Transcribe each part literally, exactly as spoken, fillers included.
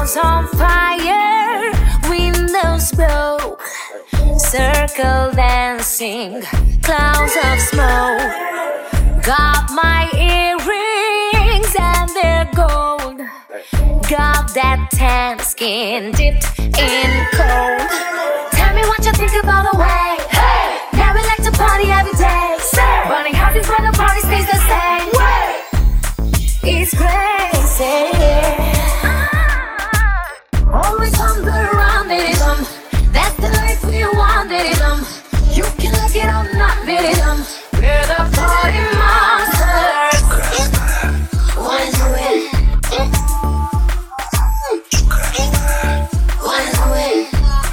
House on fire, windows broke, circle dancing, clouds of smoke. Got my earrings and they're gold. Got that tan skin dipped in cold. Tell me what you think about the way. Hey, now we like to party every day. Say, burning houses where the party stays the same. Way. It's crazy. Always on the run, baby bum. That's the life we want, baby bum. You can look it or not, baby bum. We're the party monsters. Wanna do it? Wanna do it?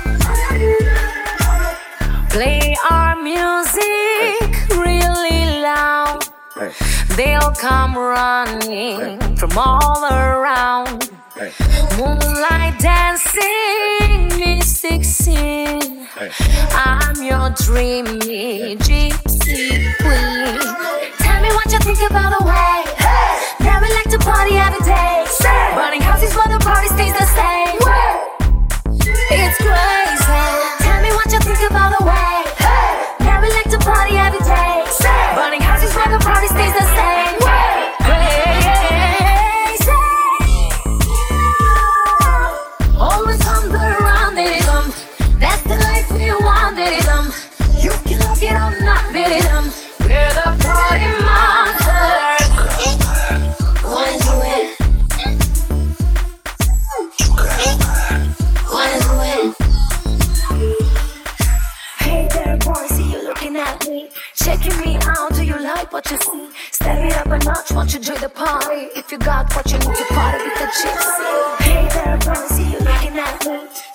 Play our music really loud. They'll come running from all around. Moonlight dancing, mystic scene. I'm your dreamy gypsy queen. Tell me what you think about the way. Hey, now we like to party every day. Say, burning houses where the party stays the same. Way. It's crazy. Tell me what you think about the way. Hey, now we like to party every day. Say, burning houses where the party stays the same. Way. Crazy. Always on the run, baby bum. That's the life we want, baby bum. You can look it or not, baby bum. We're the party monsters. Wanna do it? Wanna do it? Hey there, boy, see you looking at me, checking me out. Do you like what you see? Step it up a notch, won't you join the party? If you got what you need to party with the gypsy. Hey there, boy, see you looking at me,